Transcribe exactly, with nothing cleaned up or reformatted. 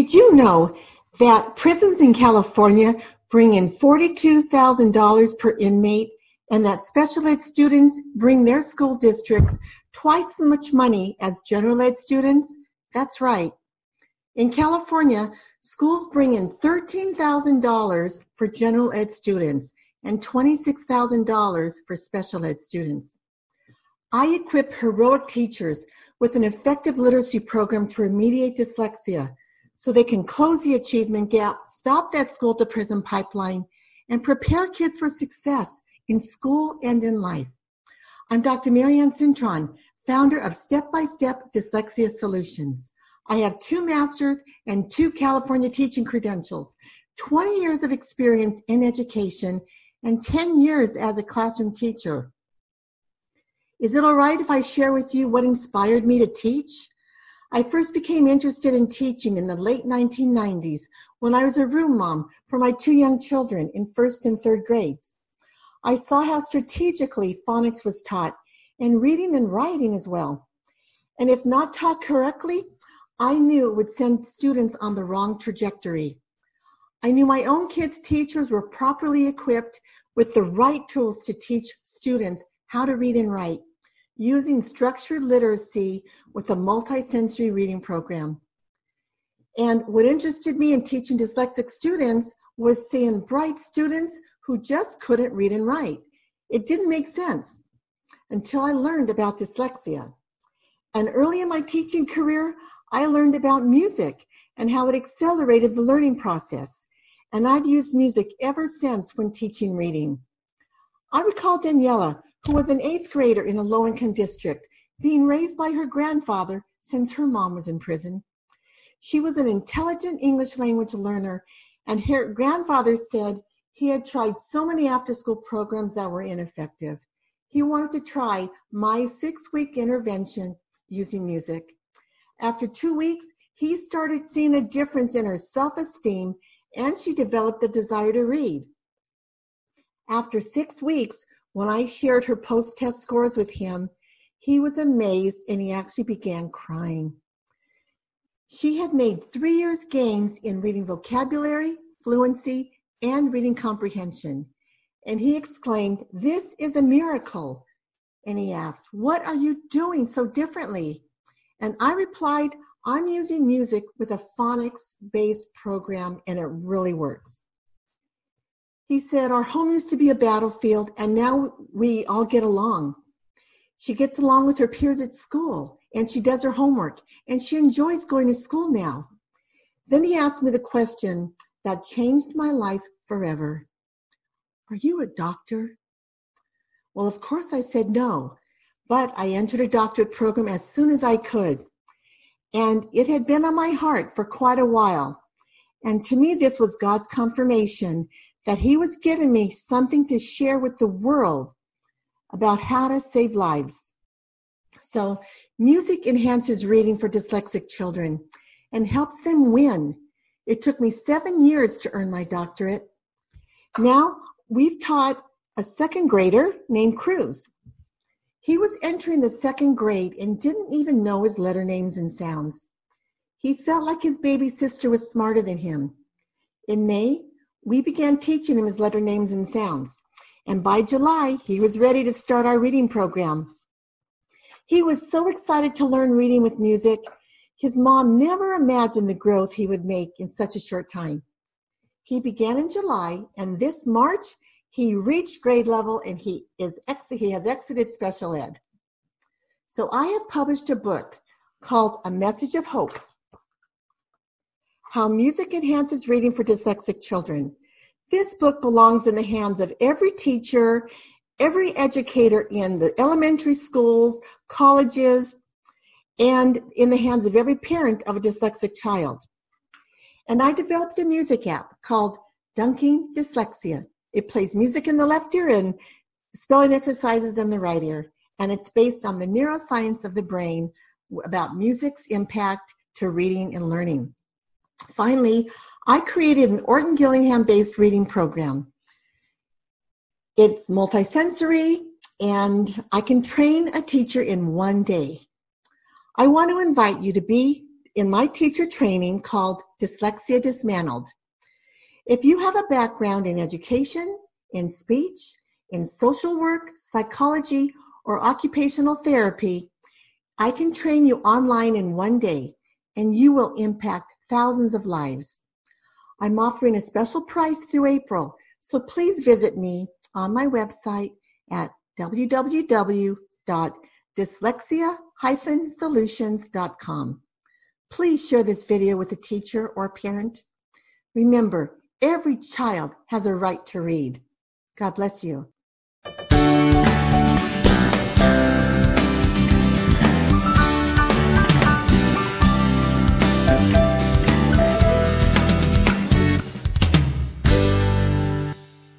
Did you know that prisons in California bring in forty-two thousand dollars per inmate, and that special ed students bring their school districts twice as much money as general ed students? That's right. In California, schools bring in thirteen thousand dollars for general ed students and twenty-six thousand dollars for special ed students. I equip heroic teachers with an effective literacy program to remediate dyslexia so they can close the achievement gap, stop that school to prison pipeline, and prepare kids for success in school and in life. I'm Doctor Marianne Cintron, founder of Step by Step Dyslexia Solutions. I have two masters and two California teaching credentials, twenty years of experience in education, and ten years as a classroom teacher. Is it all right if I share with you what inspired me to teach? I first became interested in teaching in the late nineteen nineties when I was a room mom for my two young children in first and third grades. I saw how strategically phonics was taught, and reading and writing as well. And if not taught correctly, I knew it would send students on the wrong trajectory. I knew my own kids' teachers were properly equipped with the right tools to teach students how to read and write, using structured literacy with a multisensory reading program. And what interested me in teaching dyslexic students was seeing bright students who just couldn't read and write. It didn't make sense until I learned about dyslexia. And early in my teaching career, I learned about music and how it accelerated the learning process. And I've used music ever since when teaching reading. I recall Daniela, who was an eighth grader in a low-income district, being raised by her grandfather since her mom was in prison. She was an intelligent English language learner, and her grandfather said he had tried so many after-school programs that were ineffective. He wanted to try my six-week intervention using music. After two weeks, he started seeing a difference in her self-esteem, and she developed a desire to read. After six weeks, when I shared her post-test scores with him, he was amazed and he actually began crying. She had made three years gains in reading vocabulary, fluency, and reading comprehension. And he exclaimed, "This is a miracle." And he asked, "What are you doing so differently?" And I replied, "I'm using music with a phonics-based program, and it really works." He said, "Our home used to be a battlefield, and now we all get along. She gets along with her peers at school, and she does her homework, and she enjoys going to school now." Then he asked me the question that changed my life forever. "Are you a doctor?" Well, of course I said no, but I entered a doctorate program as soon as I could. And it had been on my heart for quite a while. And to me, this was God's confirmation that he was giving me something to share with the world about how to save lives. So music enhances reading for dyslexic children and helps them win. It took me seven years to earn my doctorate. Now we've taught a second grader named Cruz. He was entering the second grade and didn't even know his letter names and sounds. He felt like his baby sister was smarter than him. In May, we began teaching him his letter names and sounds. And by July, he was ready to start our reading program. He was so excited to learn reading with music. His mom never imagined the growth he would make in such a short time. He began in July, and this March, he reached grade level, and he is ex- he has exited special ed. So I have published a book called A Message of Hope: How Music Enhances Reading for Dyslexic Children. This book belongs in the hands of every teacher, every educator in the elementary schools, colleges, and in the hands of every parent of a dyslexic child. And I developed a music app called Dunking Dyslexia. It plays music in the left ear and spelling exercises in the right ear. And it's based on the neuroscience of the brain about music's impact to reading and learning. Finally, I created an Orton Gillingham-based reading program. It's multisensory, and I can train a teacher in one day. I want to invite you to be in my teacher training called Dyslexia Dismantled. If you have a background in education, in speech, in social work, psychology, or occupational therapy, I can train you online in one day, and you will impact thousands of lives. I'm offering a special price through April, so please visit me on my website at w w w dot dyslexia dash solutions dot com. Please share this video with a teacher or parent. Remember, every child has a right to read. God bless you.